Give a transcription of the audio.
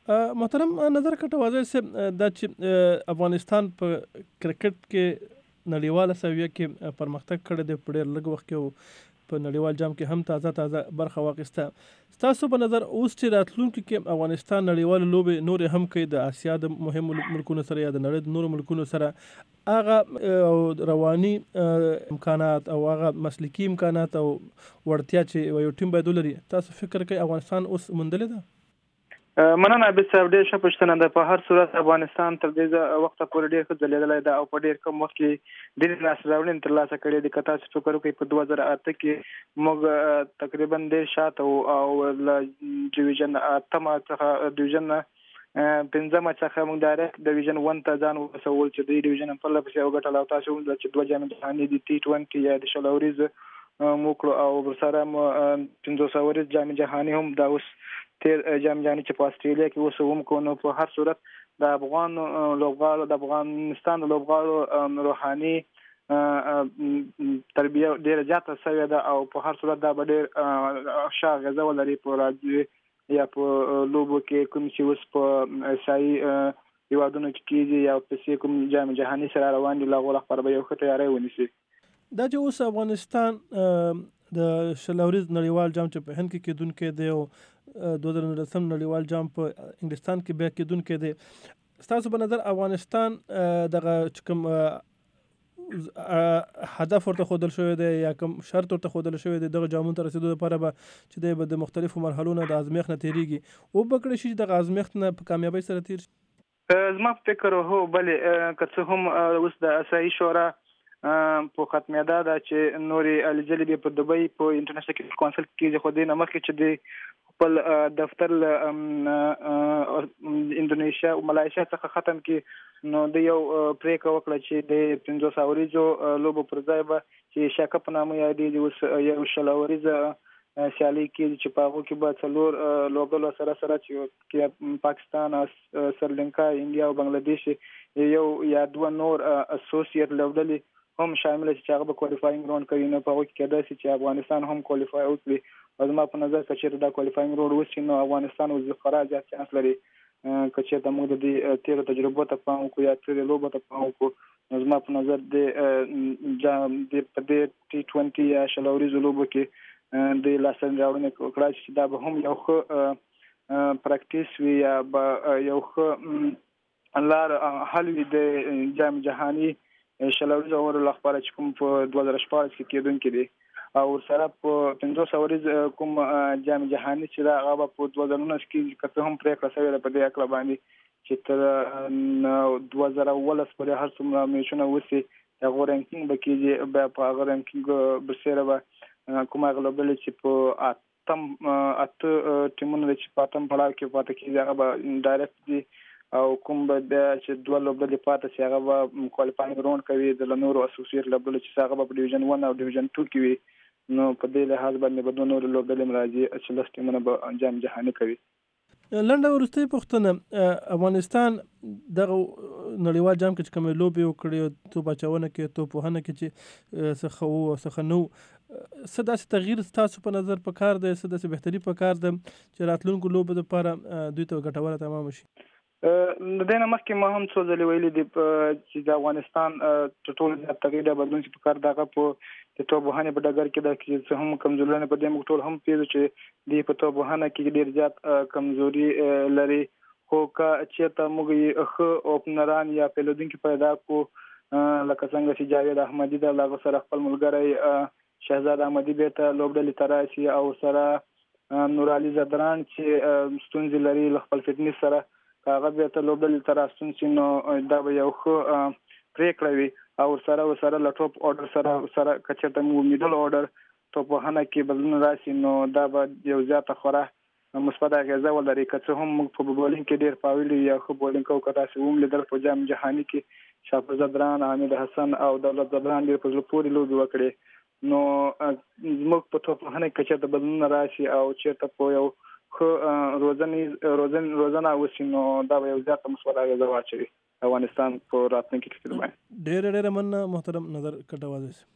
محترم نظر کټوازی صاحب دا چې افغانستان په کرکټ کې نړیواله سویه کې پرمختګ کړی دی په ډېر لږ وخت کې په نړیوال جام کې هم تازه برخه واخیسته. ستاسو په نظر اوس چې راتلونکي کې افغانستان نړیوالې لوبې نورې هم کوي د اسیا د مهمو ملکونو سره یا د نړۍ د نورو ملکونو سره، هغه رواني امکانات او هغه مسلکي امکانات او وړتیا چې یو ټیم باید ولري، تاسو فکر کوئ افغانستان اوس موندلې ده؟ مننه عابد صاحب، ډېر ښه پوښتنه ده. په هر صورت افغانستان تر دې وخته پورې ډېر ښه ځلېدلی ده او په ډېر کم وخت کې ډېرې لاسته راوړنې ترلاسه کړې دي. که تاسو فکر وکړئ په 2008 کې موږ تقریبا ډېر شاته وو او له ډیویژن 8 څخه ډیویژن 5 څخه موږ ډایرکټ ډیویژن 1 ته ځان ورسول چې د ډیویژن په لپسې وګټل او تاسو ولیدل چې 2 جام جهاني دي T20 یا د شل اوریز مو کړو او ورسره مو 500 اوریز جام جهاني هم دا اوس تیر جام جهاني چې په استرالیا کې اوس هم کو. نو په هر صورت د افغان لوبغاړو د افغانستان د لوبغاړو روحاني تربیه ډېره زیاته شوې ده او په هر صورت دا به ډېر ښه اغېزه ولري په راځي یا په لوبو کې کوم چې اوس په اسیایي هېوادونو کې کېږي یا پسې کوم جام جهاني سره روان دي، له هغو لپاره به یو ښه تیاری ونیسي. دا چې اوس افغانستان د شل اوریز نړیوال جام چې په هند کې کېدونکی دی او 2019 نړیوال جام په انګلستان کې بیا کېدونکی دی، ستاسو په نظر افغانستان دغه چې کوم هدف ورته ښودل شوی دی یا کوم شرط ورته ښودل شوی دی دغه جامونو ته رسېدو لپاره به چې دی به د مختلفو مرحلو نه د ازمېښت نه تېرېږي، وبکړی شي چې دغه ازمېښت نه په کامیابۍ سره تېر شي؟ زما په فکر هو بلې که څه هم اوس د اسیایي شورا په ختمېدا ده چې نورې هلې ځلې به په دبۍ په انټرنیشنل کرکټ کونسل کې کېږي، خو دې نه مخکې چې د خپل دفتر له اندونیشیا او ملایشیا څخه ختم کړي، نو د یو پرېکړه وکړه چې د 500 اوریزو لوبو پر ځای به چې ایشیا کپ په نامه یادېږي اوس یو شل اوریزه سیالي کېږي چې په هغو کې به 4 لوبډلو سره چې پاکستان، سریلانکا، انډیا او بنګلادیش یو یا 2 نور اسوسییټ لوبډلې هم شامل چې هغه به کوالیفاینګ راوند کوي. نو په هغو کې کېدای شي چې افغانستان هم کوالیفای وکړي او زما په نظر که چېرته دا کوالیفاینګ راوند وشي نو افغانستان اوس خورا زیات چانس لري که چېرته موږ د دې تېرو تجربو ته پام وکړو یا تېرې لوبو ته پام وکړو. نو زما په نظر د په دې T20 یا شل اوریزو لوبو کې د لاسته راوړنې وکړای شي، دا به هم یو ښه پریکټیس وي یا به یو ښه لار حل وي د جام جهاني شل اوریزو لپاره چې کوم په 2014 کې کېدونکی دی او ورسره په 500 اوریز کوم جام جهاني چې دا هغه به په 2019 کې که څه هم پرېکړه شوې ده په دې هکله باندې چې تر 2019 پورې هر څومره میچونه وشي د هغو رینکینګ به کېږي، بیا په هغه رینکینګ برسېره به کوم هغه لوبډلې چې په 8 ټیمونو چې په 8 پړاو کې پاتې کېږي هغه به ډایرکټ دي او کوم به بیا چې 2 لوبډلې پاتې شي هغه به کوالیفاینګ راوند کوي د نورو اسوسییټ لوبډلو چې هغه به په ډیویژن 1 او ډیویژن 2 کې وي. نو په دې لحاظ باندې به 2 نورو لوبډلې راځي چې 10 ټیمونه به جام جهاني کوي. لنډه وروستۍ پوښتنه، افغانستان دغه نړیوال جام کې چې کومې لوبې وکړې، توپ اچونه کې، توپ وهنه کې چې څه وو او څه نه وو، څه داسې تغییر ستاسو په نظر په کار دی، څه داسې بهتري په کار ده چې راتلونکو لوبو لپاره دوی ته ګټوره تمام شي؟ د دې نه مخکې ما هم څو ځلې ویلي دي چې د افغانستان تر ټولو زیات تغییر یا بدلون چې په کار دغه په د توپ وهنې په ډګر کې ده چې څه هم کمزوري په دې موږ ټول هم پوهېږو چې دوی په توپ وهنه کې ډېر زیات کمزوري لري، خو که چېرته موږ ښه اوپنران یا پیلودونکي پیدا کړو لکه څنګه چې جاوید احمدي ده، له هغه سره خپل ملګری شهزاد احمدي بېرته لوبډلې ته راشي او سره نورعلي زدران چې ستونزې لري له خپل فټنس سره هغه بېرته لوبډلې ته راستون شي، نو دا به یو ښه پرېکړه وي او ورسره له ټاپ اورډر سره که چېرته موږ میډل اورډر توپ وهنه کې بدلون راشي نو دا به یو زیاته خورا مثبت اغېزه ولري. که څه هم موږ په بولینګ کې ډېر فاویل یا ښه بولینګ کوو، که تاسې هم لیدل په جام جهاني کې شاپور زدران، حامد حسن او دولت زدران ډېر په زړه پورې لوبې وکړې. نو زموږ په توپ وهنه کې که چېرته بدلونونه راشي او چېرته په یو ښه روزنه وشي نو دا به یو زیاته مثبت اغېزه واچوي افغانستان په راتلونکي کې. ډېره مننه محترم نظر کټوازی.